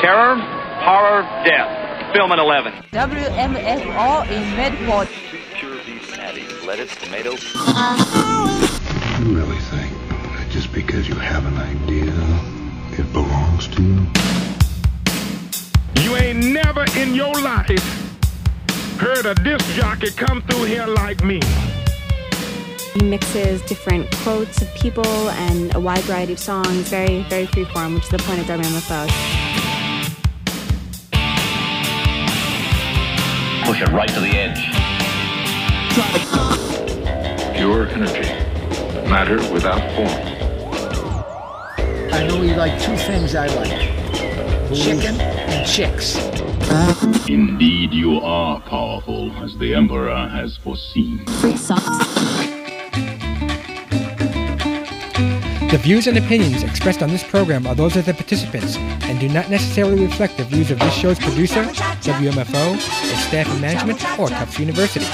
Terror, horror, death. Film at 11. WMFO in Medford. Pure beef patty, lettuce, tomato. You really think that just because you have an idea, it belongs to you? You ain't never in your life heard a disc jockey come through here like me. He mixes different quotes of people and a wide variety of songs, very, very freeform, which is the point of WMFO. Push it right to the edge. Pure energy. Matter without form. I know you like two things I like. Chicken and chicks. Indeed you are powerful, as the Emperor has foreseen. The views and opinions expressed on this program are those of the participants and do not necessarily reflect the views of this show's producer, WMFO, its staff and management, or Tufts University.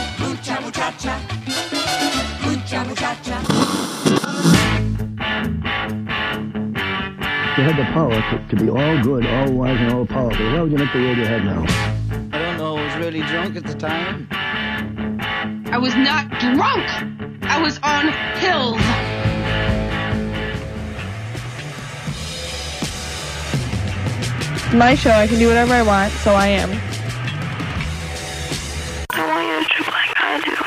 You had the power to be all good, all wise, and all powerful. Why would you make the world you have now? I don't know. I was really drunk at the time. I was not drunk. I was on pills. My show, I can do whatever I want, so I am. I want you to drink like I do.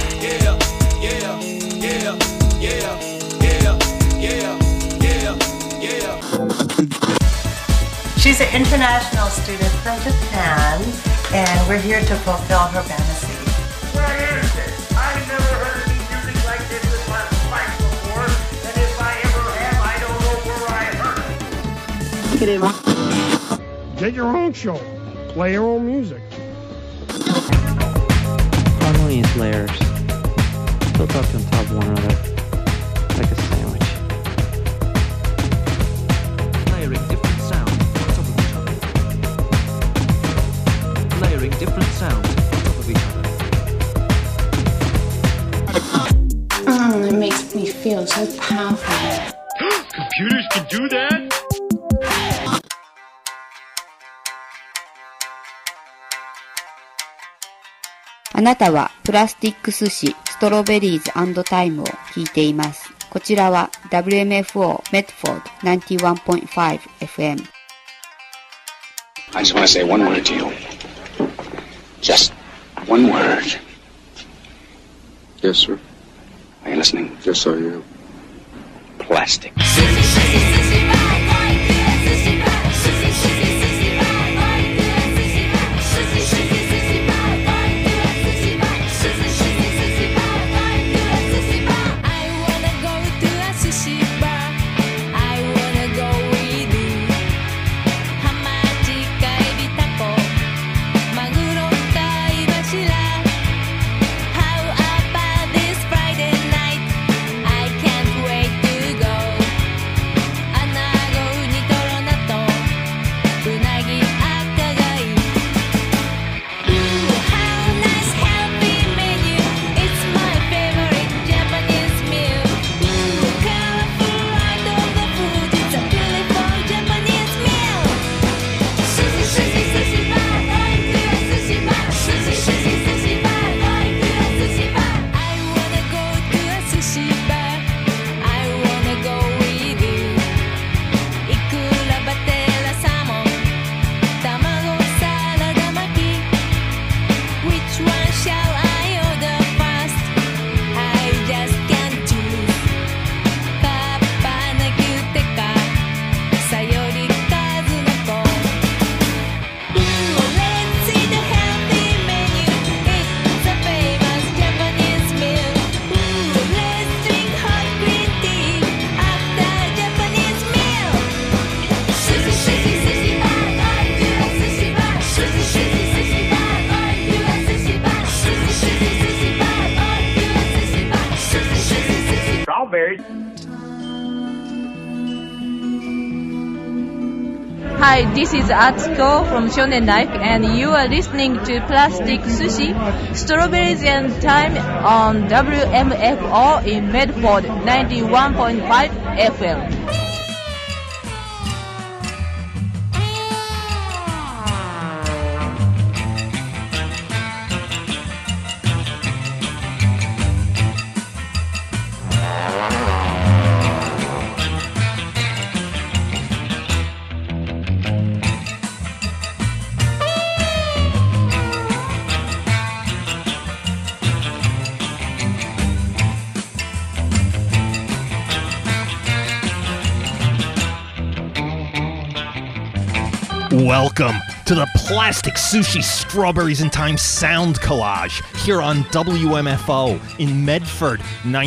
She's an international student from Japan, and we're here to fulfill her fantasy. Where is it? I've never heard any music like this in my life before, and if I ever have, I don't know where I heard it. Get your own show. Play your own music. Harmonious layers. Built up on top of one another. Like a sandwich. Layering different sounds on top of each other. Layering different sounds on top of each other. It makes me feel so powerful. Computers can do that? あなたはプラスティック寿司ストロベリーズ&タイムを聞いています。こちらは WMFO Medford 91.5 FM。 I just want to say one word to you. Just one word. Yes, sir. Are you listening? Yes, I am. Plastic. Hi, this is Atsuko from Shonen Life, and you are listening to Plastic Sushi, Strawberries and Thyme on WMFO in Medford 91.5 FM. Welcome to the Plastic Sushi Strawberries in Time Sound Collage here on WMFO in Medford,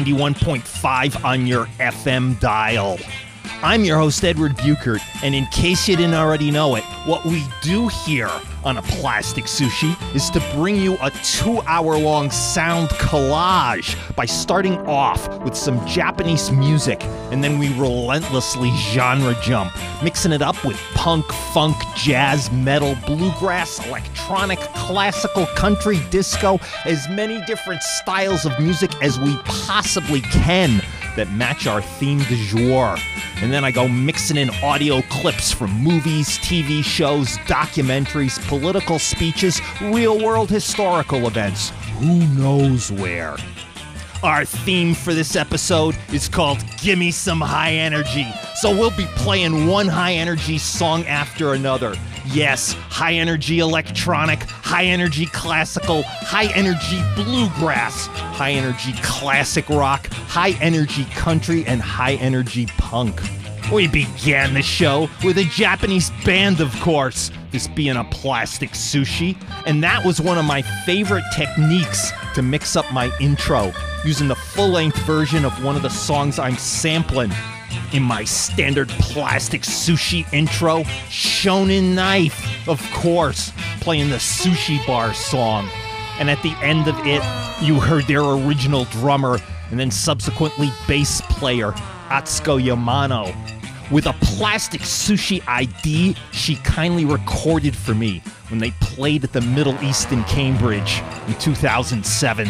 91.5 on your FM dial. I'm your host, Edward Buchert, and in case you didn't already know it, what we do here on a Plastic Sushi is to bring you a 2-hour-long sound collage by starting off with some Japanese music, and then we relentlessly genre jump, mixing it up with punk, funk, jazz, metal, bluegrass, electronic, classical, country, disco, as many different styles of music as we possibly can that match our theme du jour. And then I go mixing in audio clips from movies, TV shows, documentaries, political speeches, real-world historical events. Who knows where? Our theme for this episode is called Gimme Some High Energy. So we'll be playing one high-energy song after another. Yes, high-energy electronic, high-energy classical, high-energy bluegrass, high-energy classic rock, high-energy country, and high-energy punk. We began the show with a Japanese band, of course, this being a Plastic Sushi, and that was one of my favorite techniques to mix up my intro, using the full-length version of one of the songs I'm sampling in my standard Plastic Sushi intro, Shonen Knife, of course, playing the Sushi Bar song. And at the end of it, you heard their original drummer and then subsequently bass player, Atsuko Yamano, with a Plastic Sushi ID she kindly recorded for me when they played at the Middle East in Cambridge in 2007.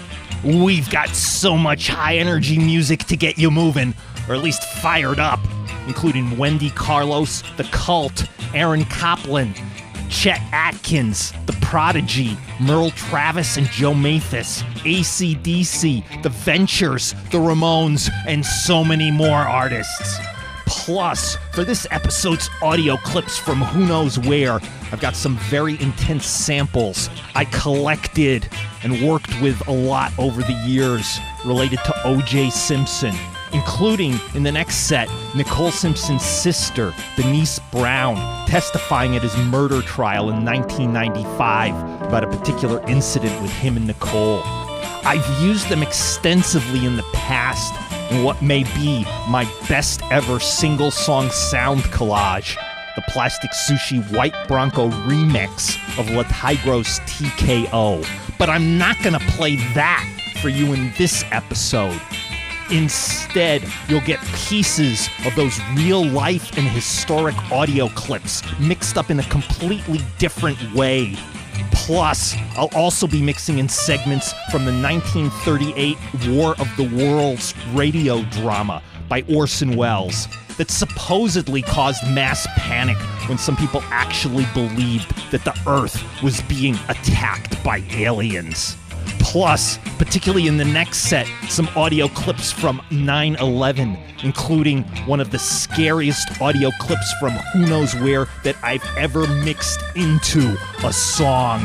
We've got so much high-energy music to get you moving, or at least fired up, including Wendy Carlos, The Cult, Aaron Copland, Chet Atkins, The Prodigy, Merle Travis and Joe Mathis, AC/DC, The Ventures, The Ramones, and so many more artists. Plus, for this episode's audio clips from who knows where, I've got some very intense samples I collected and worked with a lot over the years related to O.J. Simpson, including, in the next set, Nicole Simpson's sister, Denise Brown, testifying at his murder trial in 1995 about a particular incident with him and Nicole. I've used them extensively in the past in what may be my best ever single-song sound collage, the Plastic Sushi White Bronco remix of La Tigro's TKO. But I'm not going to play that for you in this episode. Instead, you'll get pieces of those real-life and historic audio clips mixed up in a completely different way. Plus, I'll also be mixing in segments from the 1938 War of the Worlds radio drama by Orson Welles that supposedly caused mass panic when some people actually believed that the Earth was being attacked by aliens. Plus, particularly in the next set, some audio clips from 9/11, including one of the scariest audio clips from who knows where that I've ever mixed into a song.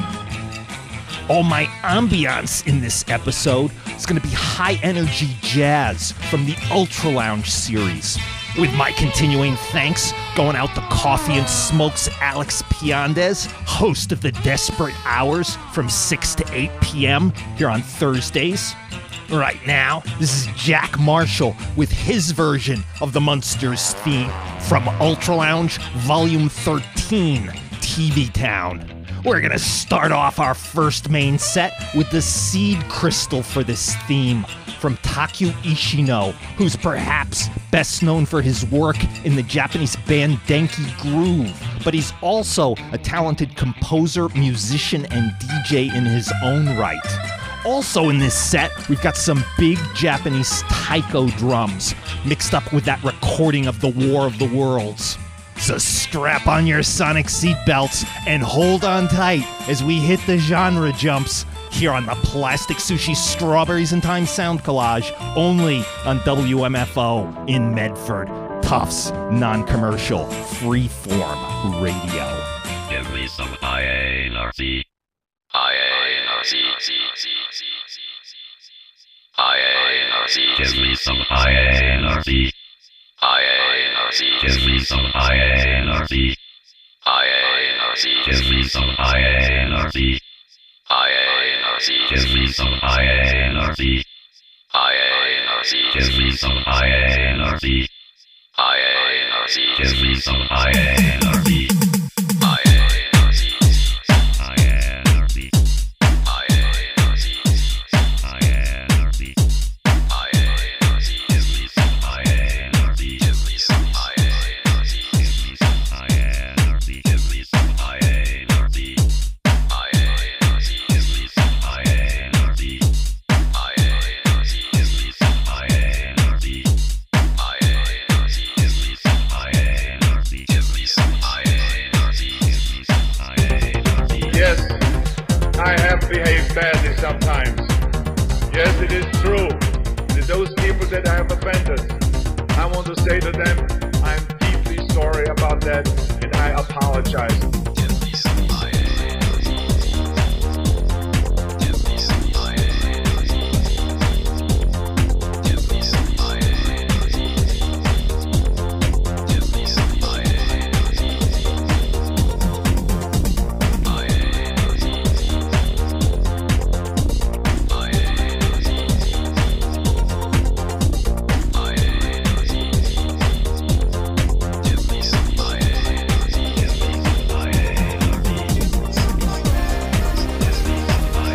All my ambiance in this episode is going to be high-energy jazz from the Ultra Lounge series, with my continuing thanks going out to Coffee and Smokes Alex Piandez, host of the Desperate Hours from 6 to 8 p.m. here on Thursdays. Right now, this is Jack Marshall with his version of the Munsters theme from Ultra Lounge Volume 13, TV Town. We're going to start off our first main set with the seed crystal for this theme from Taku Ishino, who's perhaps best known for his work in the Japanese band Denki Groove, but he's also a talented composer, musician, and DJ in his own right. Also in this set, we've got some big Japanese taiko drums mixed up with that recording of the War of the Worlds. So strap on your sonic seatbelts and hold on tight as we hit the genre jumps here on the Plastic Sushi Strawberries in Time Sound Collage, only on WMFO in Medford. Tufts non-commercial freeform radio. Give me some IANRC. IANRC. IANRC. Give me some IANRC. IANRC. Give me some IANRC. IANRC. Give me some high energy. High energy. Give me some high energy. High energy. Give me some high energy. High energy. Give me some high energy. High energy. High energy. High energy. High energy. High energy. Give me some high energy. Give me some high energy. Give me some high energy. Give me some high energy. High energy. Give me some high energy. High energy. Give me some high energy. High energy. Give me some high energy. Give me some high energy. Give me some high energy. Yes, I have behaved badly sometimes. Yes, it is true. To those people that I have offended, I want to say to them, I'm deeply sorry about that, and I apologize. Give me some high energy. Give me some high energy. Give me some high energy. Give me some high energy. High energy. High energy. High energy. Give me some high energy. Give me some high energy. Give me some high energy. Give me some high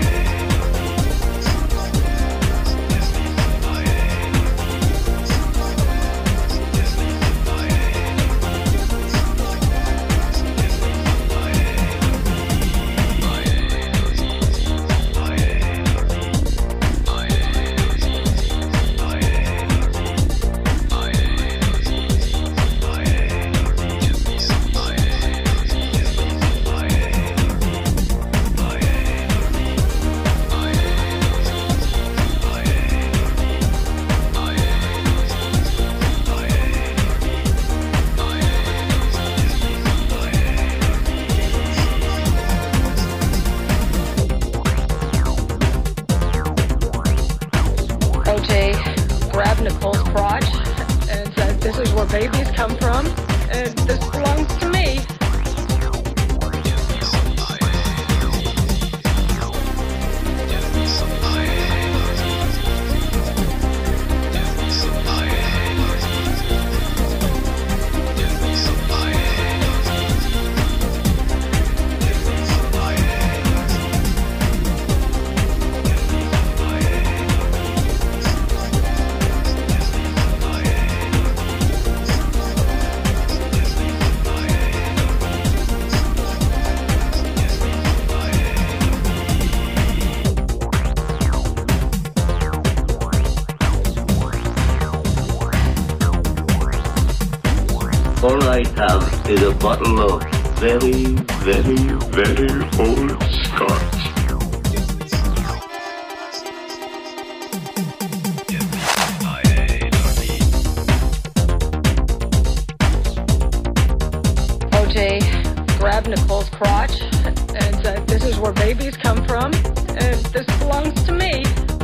OJ grabbed Nicole's crotch and said, "This is where babies come from, and this belongs to me." All I have is a bottle of very, very, very old scotch. OJ grabbed Nicole's crotch and said, "This is where babies come from, and this belongs to me."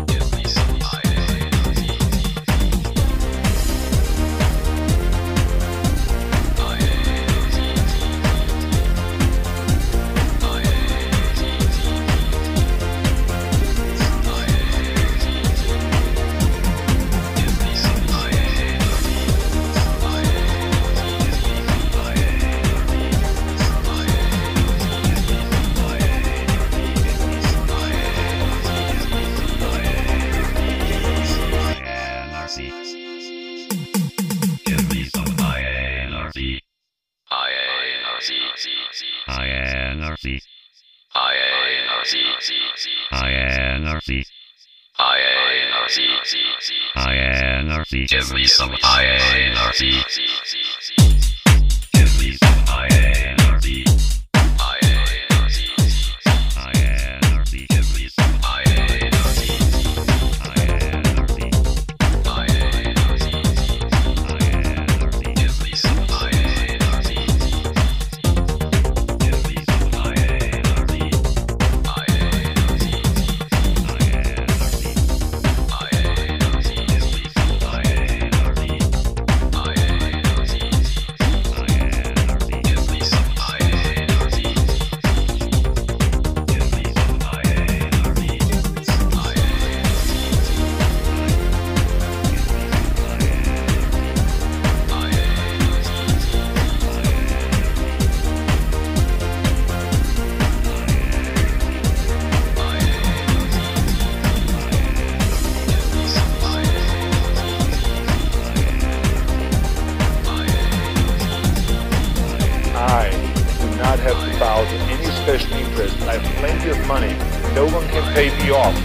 High energy. High energy. High energy. High energy. High energy. Give me some high energy. Give me some high energy. High energy. High energy. Give me some high energy. High energy. High energy. High energy. Give me some high energy. Give me some high energy. High energy. High energy. High energy. Give me some high energy. High energy. High energy. Give me not have to bow to any special interest. I have plenty of money. No one can pay me off.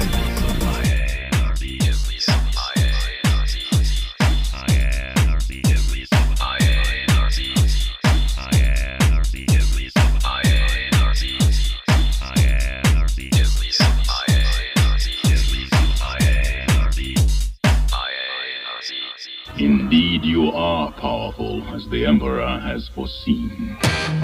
Indeed, you are powerful, as the Emperor has foreseen.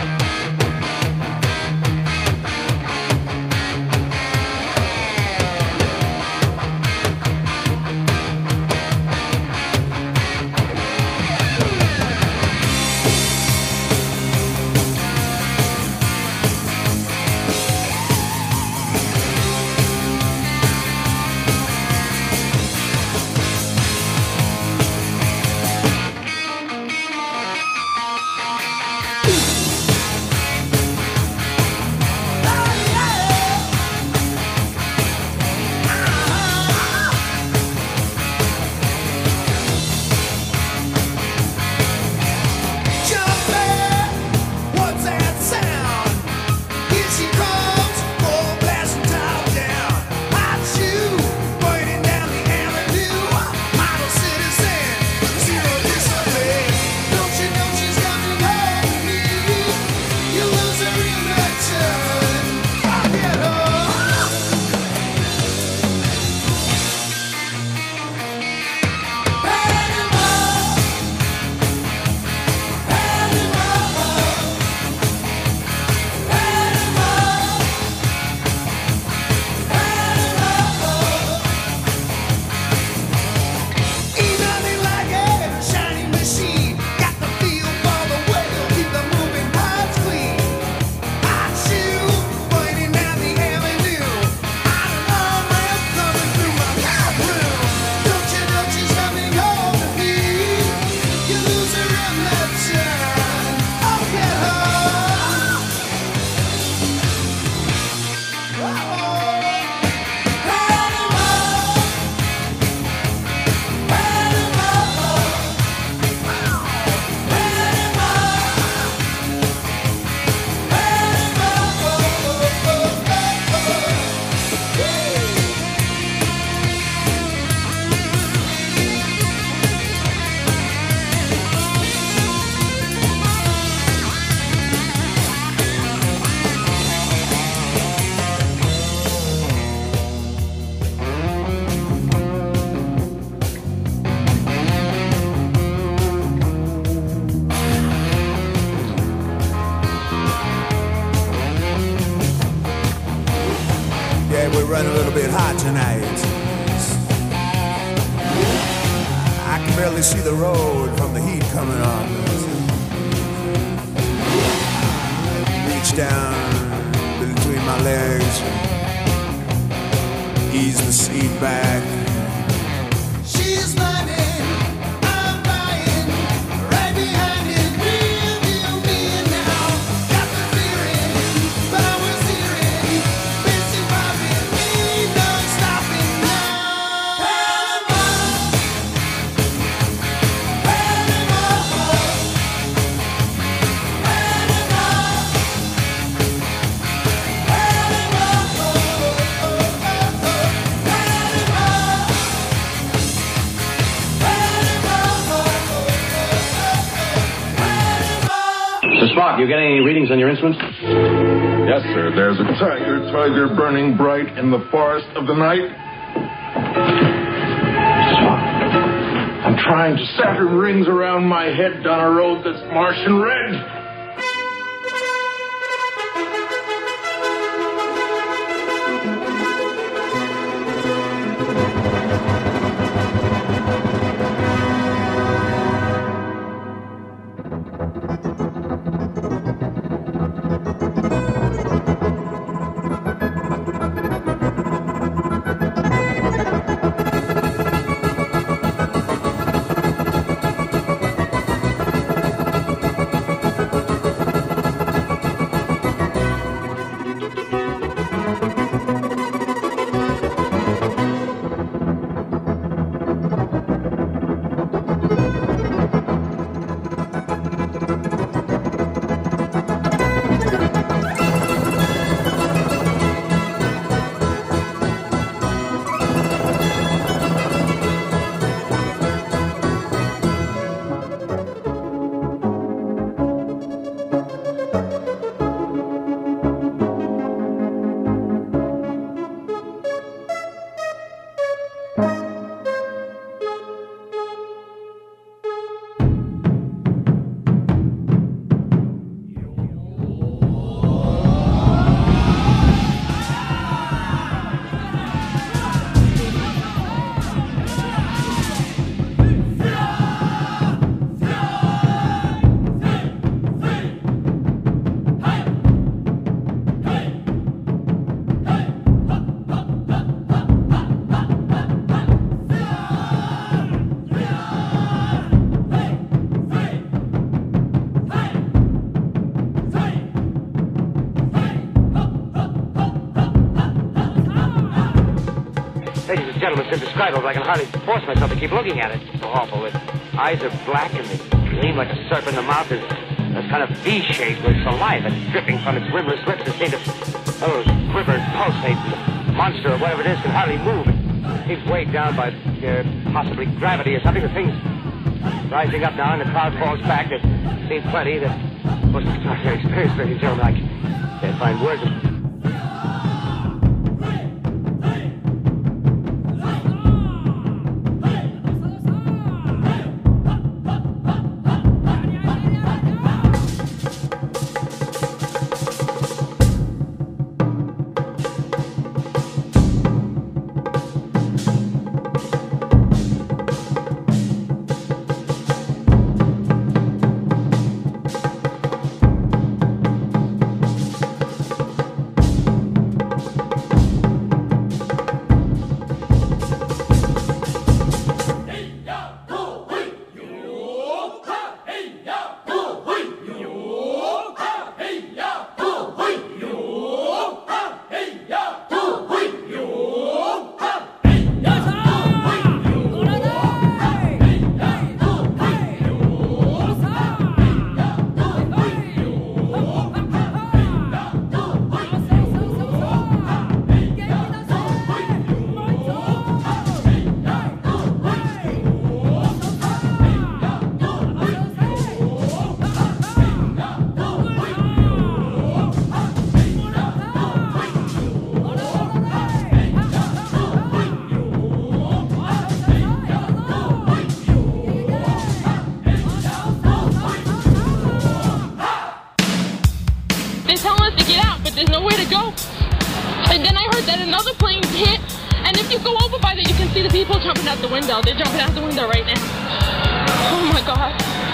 We're running a little bit hot tonight. I can barely see the road from the heat coming on. Reach down between my legs, ease the seat back. She's running, I'm flying, right behind it, real me now. Got the feeling, power steering, busy popping, ain't no stopping now. Spock, you getting any readings on your instruments? Yes, sir. There's a tiger burning bright in the forest of the night. Spock, I'm trying to Saturn rings around my head down a road that's Martian red. Ladies and gentlemen, it's indescribable. I can hardly force myself to keep looking at it. It's so awful. Its eyes are black and they gleam like a serpent. The mouth is kind of V-shaped with saliva dripping from its rimless lips. It seems to quiver and pulsate. The monster or whatever it is can hardly move. It seems weighed down by possibly gravity or something. The thing's rising up now and the crowd falls back. There's seen plenty. That most extraordinary experience, ladies and gentlemen. I can't find words. They're jumping out the window right now. Oh my God.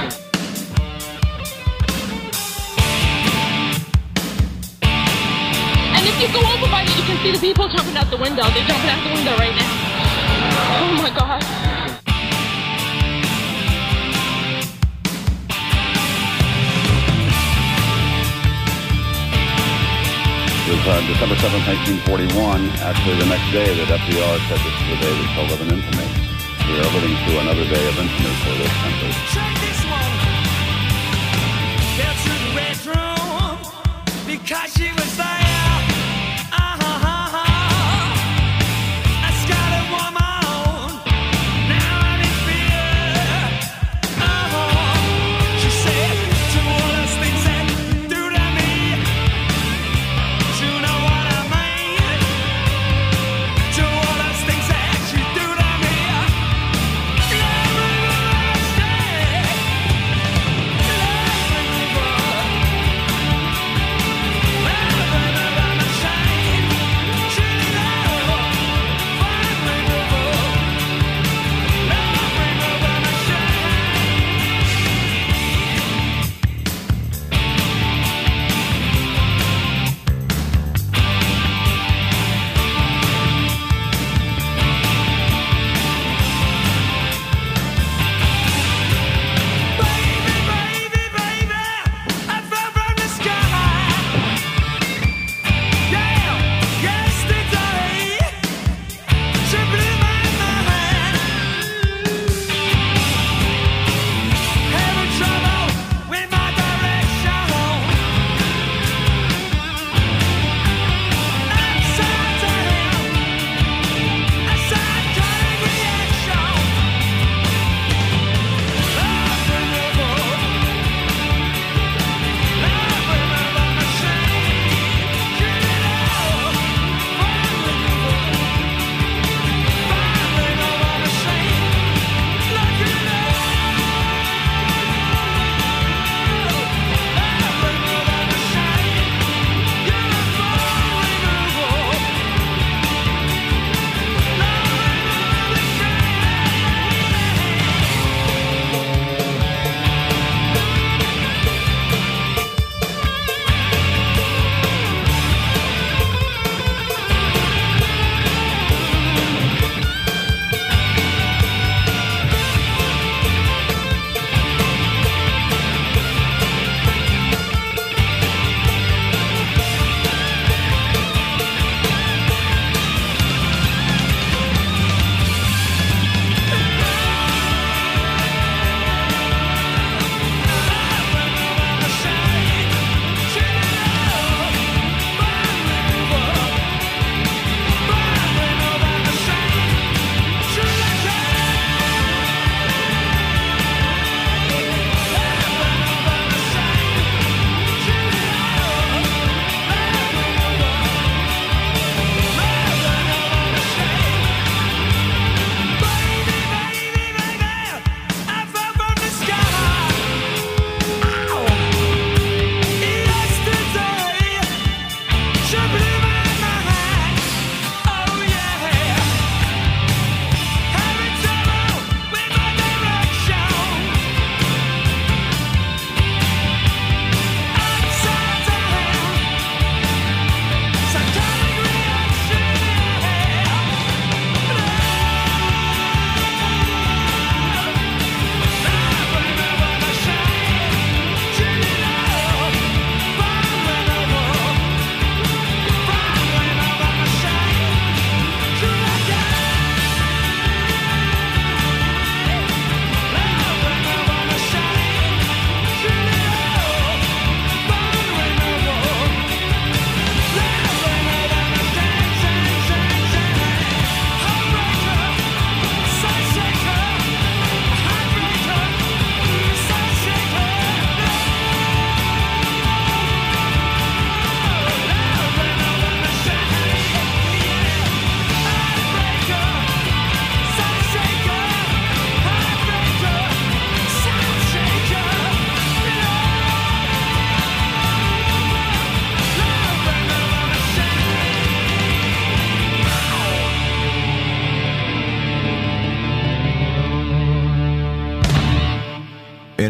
And if you go over by there, you can see the people jumping out the window. They're jumping out the window right now. Oh my God. It was December 7th, 1941, actually the next day that FDR said this is the day we shall live in infamy. We are living through another day of infamy for this country. Check this one. Get to the red room because she was there. I scattered woman. Now I'm in fear. She said to all those things that you do to me. You know what I mean? To all those things that you do to me.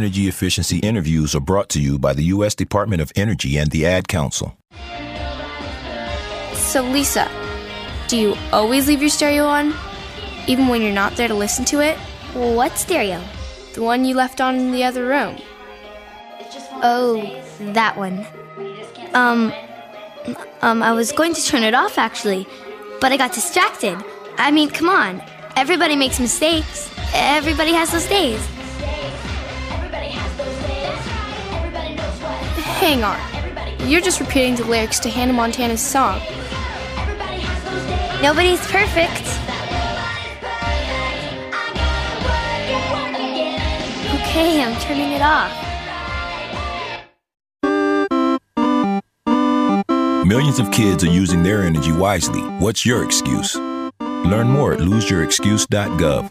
energy efficiency interviews are brought to you by the U.S. Department of Energy and the Ad Council. So, Lisa, do you always leave your stereo on, even when you're not there to listen to it? What stereo? The one you left on in the other room. Oh, that one. I was going to turn it off, actually, but I got distracted. I mean, come on. Everybody makes mistakes. Everybody has those days. Hang on. You're just repeating the lyrics to Hannah Montana's song. Nobody's perfect. Okay, I'm turning it off. Millions of kids are using their energy wisely. What's your excuse? Learn more at loseyourexcuse.gov.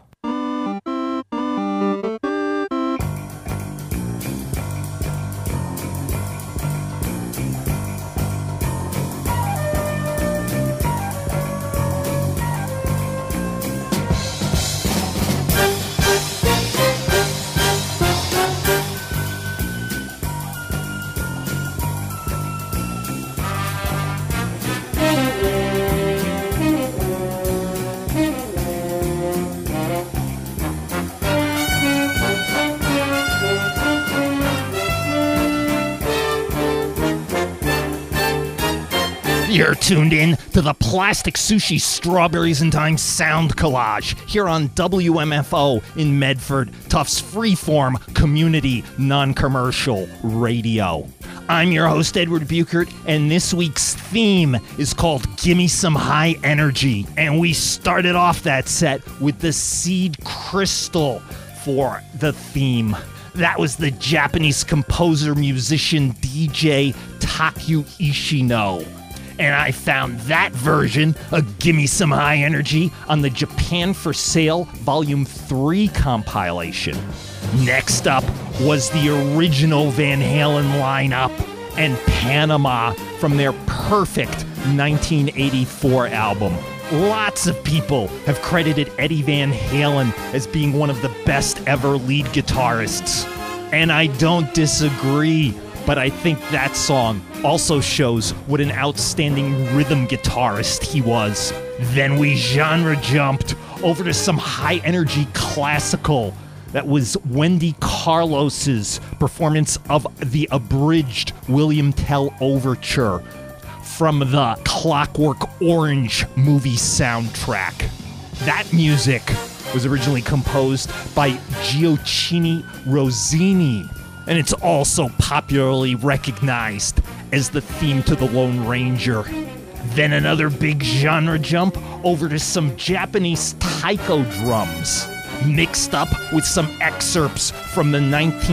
You're tuned in to the Plastic Sushi Strawberries and Time Sound Collage here on WMFO in Medford, Tufts Freeform Community Non-Commercial Radio. I'm your host, Edward Buchert, and this week's theme is called Gimme Some High Energy. And we started off that set with the Seed Crystal for the theme. That was the Japanese composer, musician, DJ Taku Ishino. And I found that version of Gimme Some High Energy on the Japan for Sale Volume 3 compilation. Next up was the original Van Halen lineup and Panama from their perfect 1984 album. Lots of people have credited Eddie Van Halen as being one of the best ever lead guitarists. And I don't disagree. But I think that song also shows what an outstanding rhythm guitarist he was. Then we genre jumped over to some high-energy classical. That was Wendy Carlos's performance of the abridged William Tell Overture from the Clockwork Orange movie soundtrack. That music was originally composed by Gioacchino Rossini, and it's also popularly recognized as the theme to The Lone Ranger. Then another big genre jump over to some Japanese taiko drums, mixed up with some excerpts from the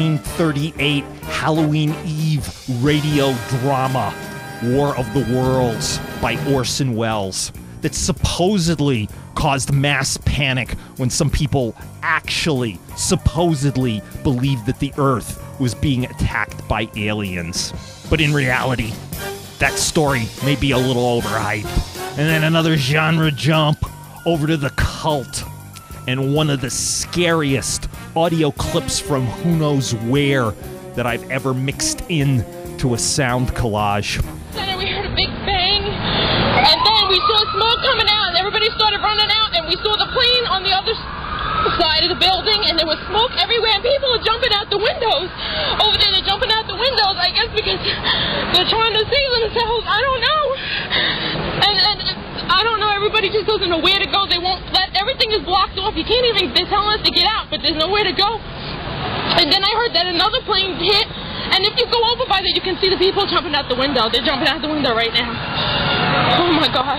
1938 Halloween Eve radio drama, War of the Worlds by Orson Welles, that supposedly caused mass panic when some people actually, supposedly, believed that the Earth was being attacked by aliens. But in reality, that story may be a little overhyped. And then another genre jump over to The Cult, and one of the scariest audio clips from who knows where that I've ever mixed in to a sound collage. And we heard a big bang, and then we saw smoke coming out, and everybody started running out, and we saw the plane on the other side of the building, and there was smoke everywhere, and people are jumping out the windows. Over there, they're jumping out the windows, I guess because they're trying to save themselves. I don't know. And I don't know, everybody just doesn't know where to go. They won't let, everything is blocked off. You can't even, they're telling us to get out, but there's nowhere to go. And then I heard that another plane hit, and if you go over by there, you can see the people jumping out the window. They're jumping out the window right now. Oh my God.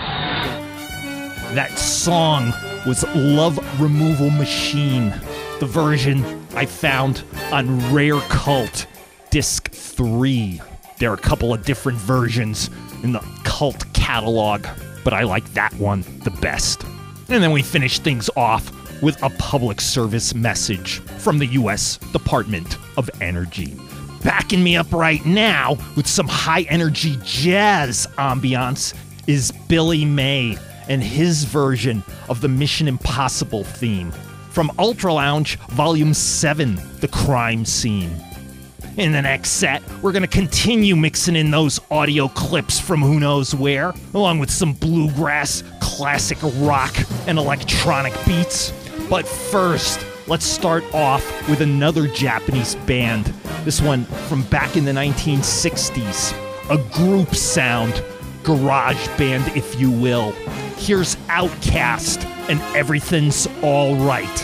That song was Love Removal Machine, the version I found on Rare Cult Disc 3. There are a couple of different versions in the Cult catalog, but I like that one the best. And then we finish things off with a public service message from the U.S. Department of Energy. Backing me up right now with some high-energy jazz ambiance is Billy May and his version of the Mission Impossible theme. from Ultra Lounge Volume 7, The Crime Scene. In the next set, we're going to continue mixing in those audio clips from who knows where, along with some bluegrass, classic rock, and electronic beats. But first, let's start off with another Japanese band. This one from back in the 1960s. A group sound, garage band if you will. Here's Outkast and Everything's Alright.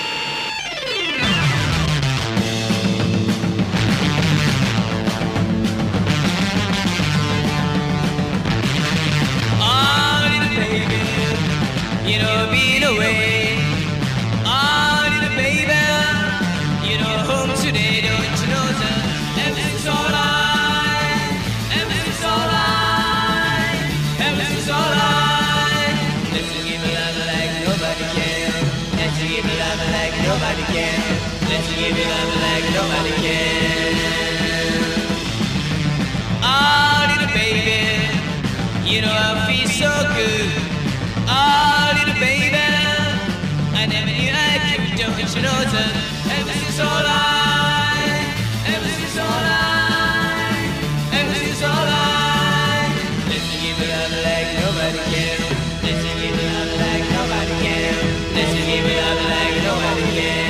You know, being away. Oh, little baby, you know, home today, don't you know that everything's alright, everything's alright, everything's alright. Let's give it love like nobody can. Let's give it love like nobody can. Let's give it love like nobody can. Oh, little baby, you know, I feel so good. Oh, little baby, I never knew I could, don't you know that everything's alright, everything's alright, everything's alright. Let's give it up like nobody can. Let's give it up like nobody can. Let's give it up like nobody can.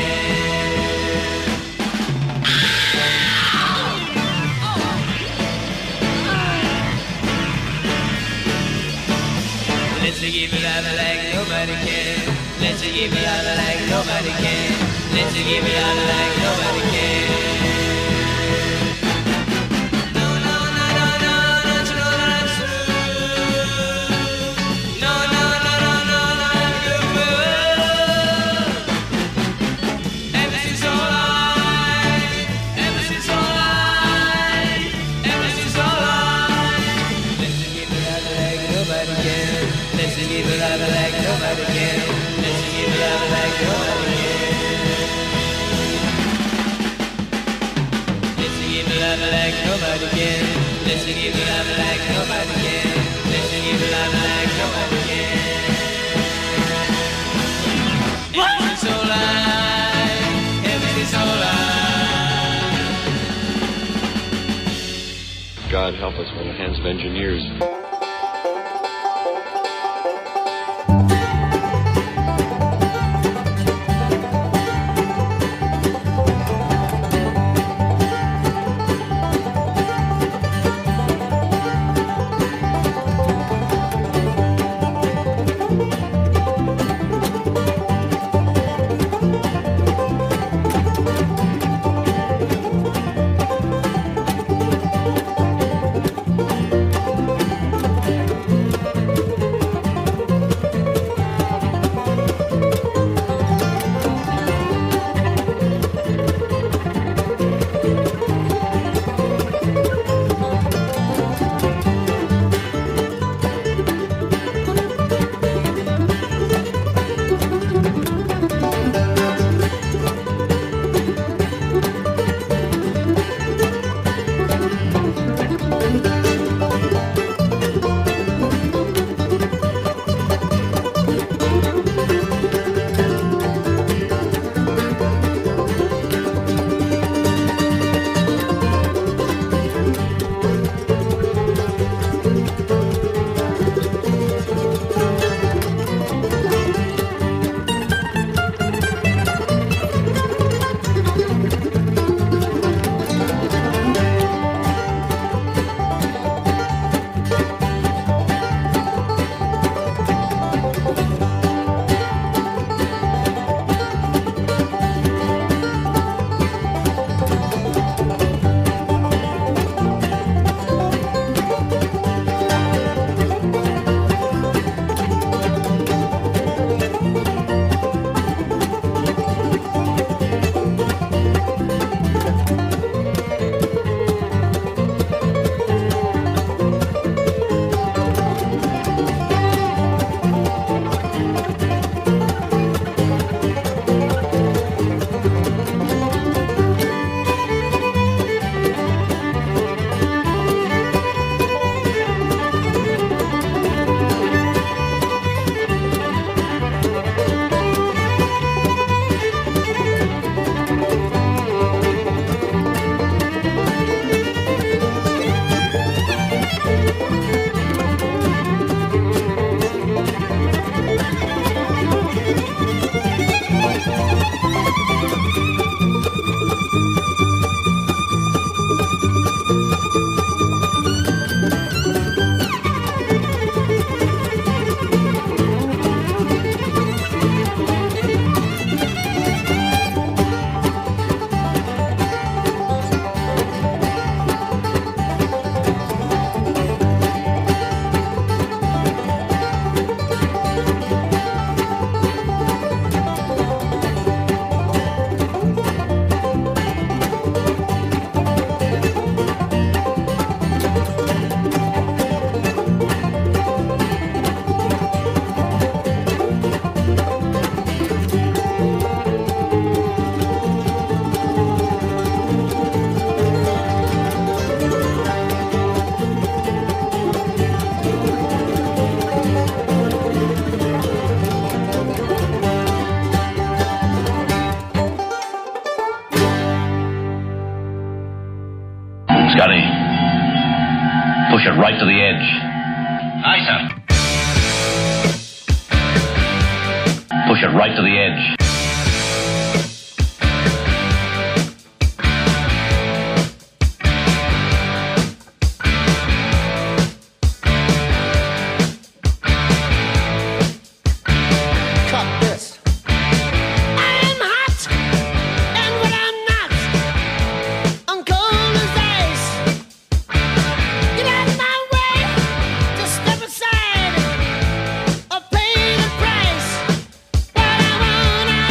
Let's give it up like nobody can. Let's give it up like nobody can. Let's give it up like nobody can. No, no, no, no, no, don't you know that's true? No, no, no, no, no, not good. Everything's alright. Everything's alright. Everything's alright. Let's give it up like nobody can. Let's give it up like nobody can. Let's give it up like nobody can. Let's give it up like nobody can. Let's give it up like nobody can. Let's give it up like nobody can. Everything's alright. Everything's alright. God help us, we're in the hands of engineers. Push it right to the edge. Aye, sir. Push it right to the edge. Pay the price. What I want,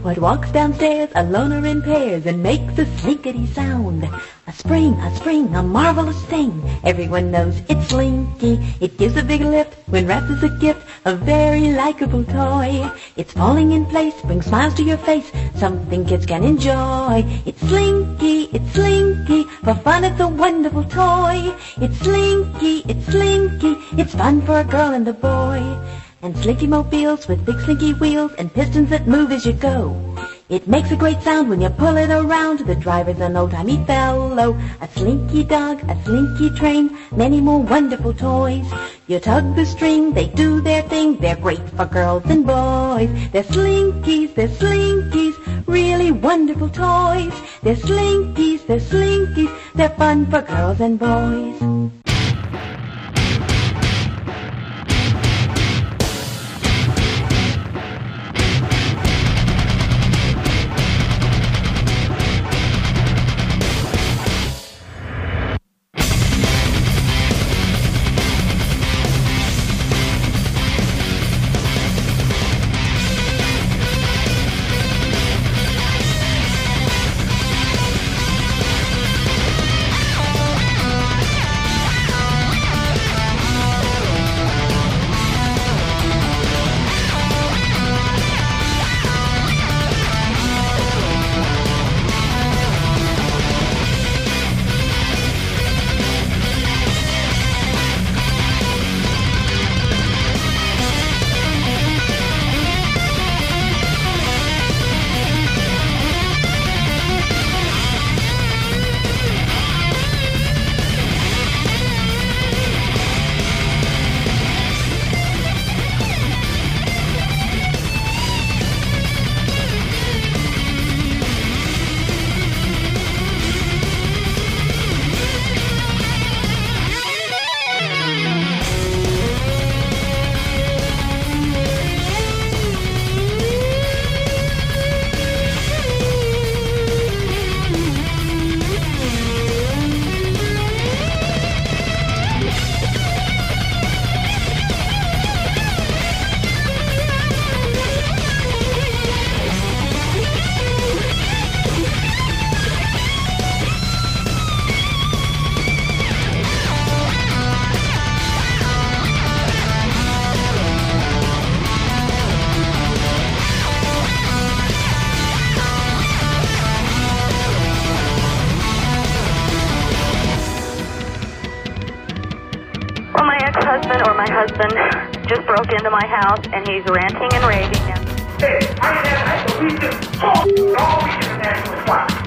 what walks downstairs alone or in pairs and makes a slinkety sound. A spring, a marvelous thing. Everyone knows it's Slinky. It gives a big lift when wrapped as a gift, a very likable toy. It's falling in place, brings smiles to your face, something kids can enjoy. It's Slinky, for fun it's a wonderful toy. It's Slinky, it's fun for a girl and a boy. And Slinky mobiles with big slinky wheels and pistons that move as you go. It makes a great sound when you pull it around. The driver's an old-timey fellow. A slinky dog, a slinky train, many more wonderful toys. You tug the string, they do their thing. They're great for girls and boys. They're slinkies, really wonderful toys. They're slinkies, they're fun for girls and boys. My husband just broke into my house and he's ranting and raving. Hey, I believe this all international flights.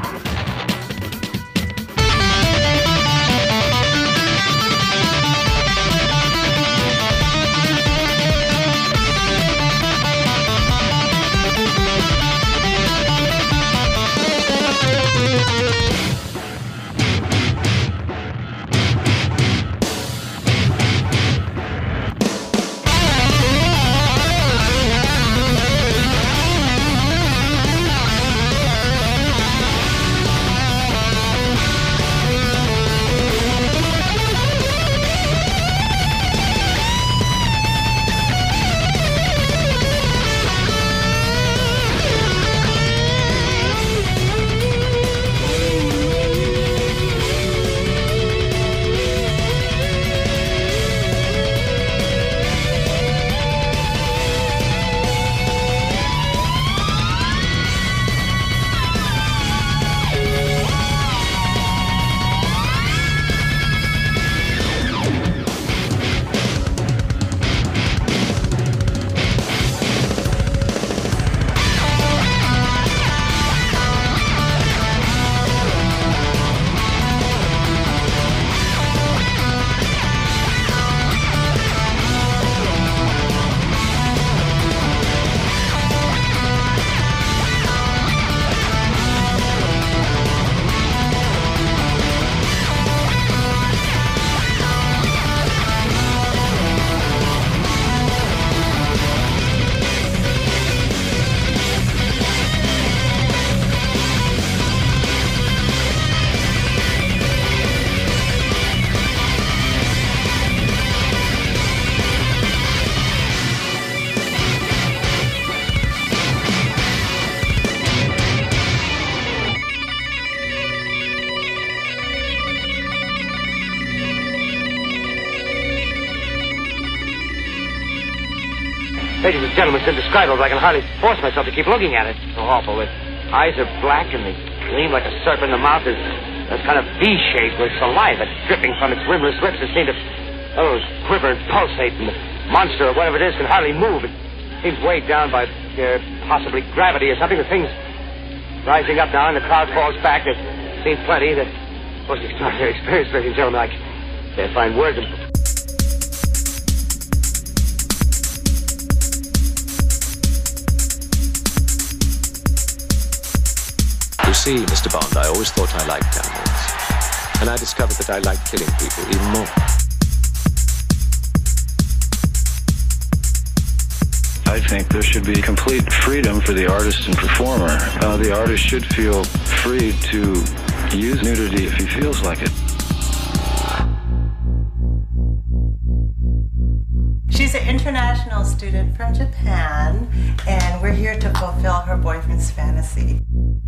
Ladies and gentlemen, it's indescribable. I can hardly force myself to keep looking at it. It's so awful. Its eyes are black and they gleam like a serpent. The mouth is kind of V-shaped with saliva dripping from its rimless lips. It seems to quiver and pulsate, and the monster or whatever it is can hardly move. It seems weighed down by possibly gravity or something. The thing's rising up now, and the crowd falls back. There's seen plenty. The most extraordinary experience, ladies and gentlemen. I can't find words. You see, Mr. Bond, I always thought I liked animals. And I discovered that I liked killing people even more. I think there should be complete freedom for the artist and performer. The artist should feel free to use nudity if he feels like it. She's an international student from Japan, and we're here to fulfill her boyfriend's fantasy.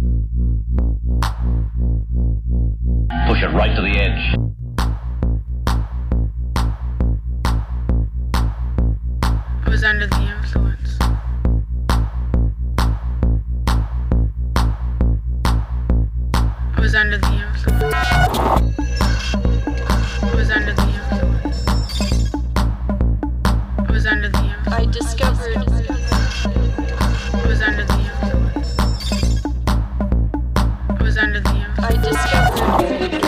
Push it right to the edge. I was under the influence. I was under the influence. I was under the influence. I was under the influence. I discovered. I was under the influence. I was under the influence. I discovered.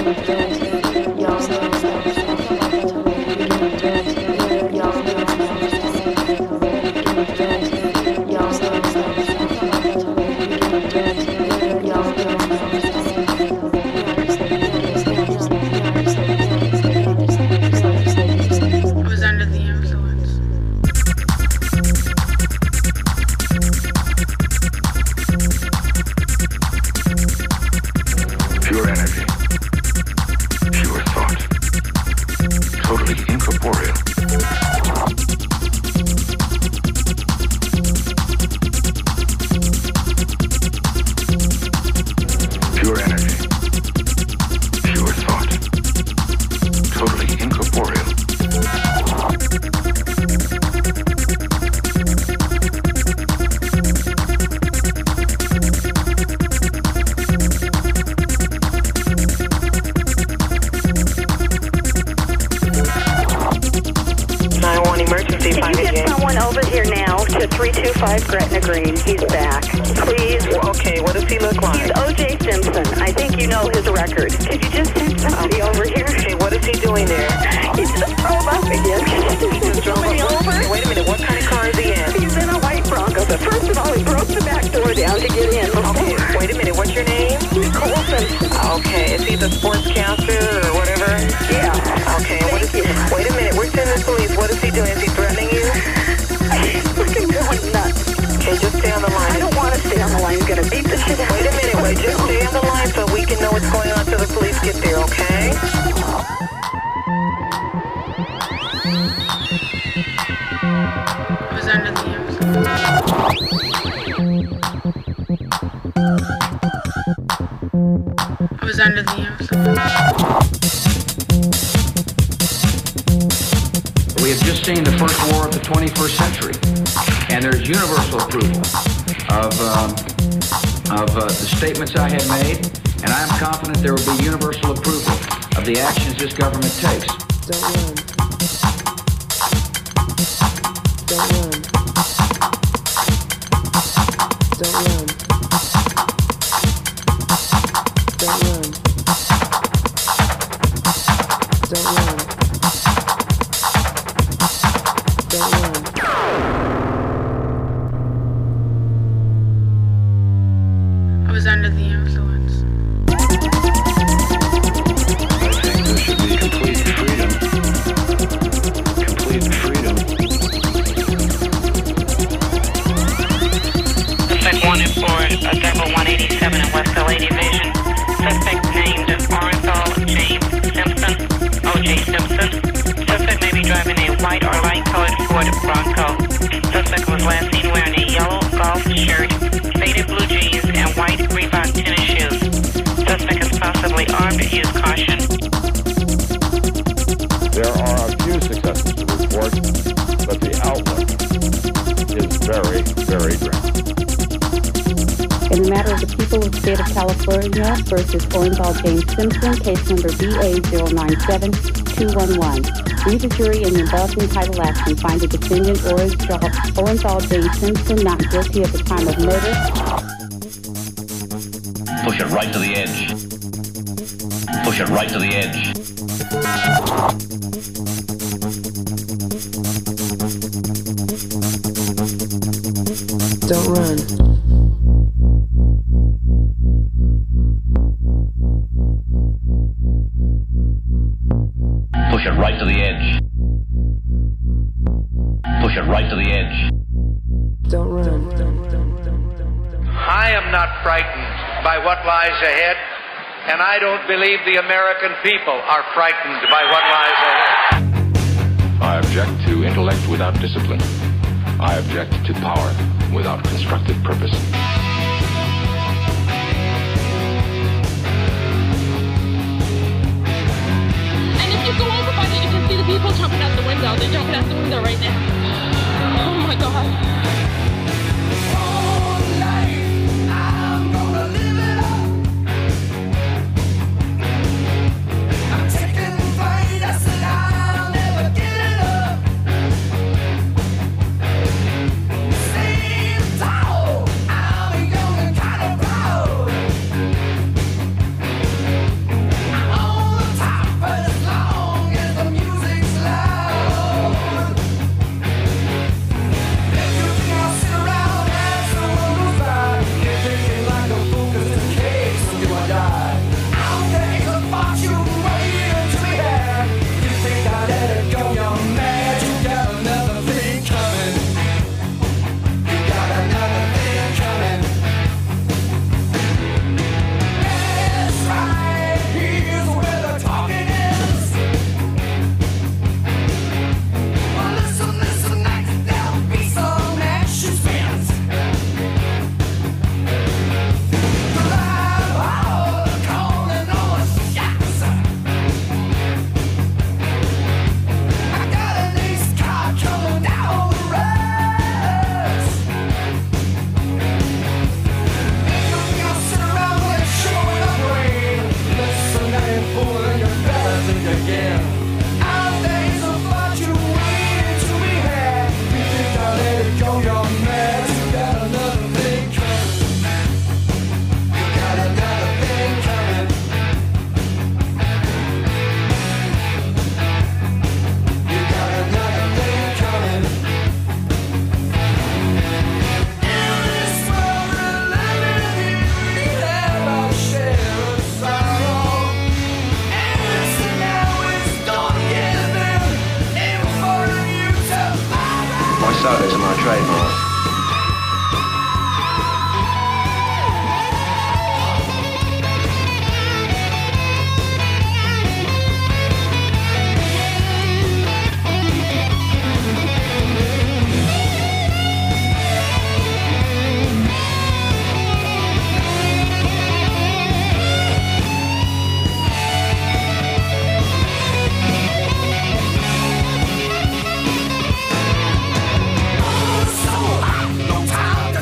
We have just seen the first war of the 21st century, and there's universal approval of the statements I have made, and I am confident there will be universal approval of the actions this government takes. Don't run. Don't run. Don't run. Don't run. Don't run. Don't run. I was under the influence. I think there should be complete freedom. Complete freedom. Suspect wanted for a Devil 187 in West LA Division. Suspect named Orenthal James Simpson, O.J. Simpson. Suspect may be driving a white or light-colored Ford Bronco. Suspect was last seen wearing a yellow golf shirt, faded blue jeans, and white Reebok tennis shoes. Suspect is possibly armed. Use caution. There are a few successes to report, but the outlook is parade ground. In the matter of the people of the state of California versus Orenthal James Simpson, case number BA097211. We, the jury, in the above entitled action, find the defendant Orenthal James Simpson not guilty of the crime of murder. Push it right to the edge. Push it right to the edge. Don't run. Push it right to the edge. Push it right to the edge. Don't run. I am not frightened by what lies ahead, and I don't believe the American people are frightened by what lies ahead. I object to intellect without discipline. I object to power without constructive purpose. And if you go over by there, you can see the people jumping out the window. They're jumping out the window right now. Oh my God.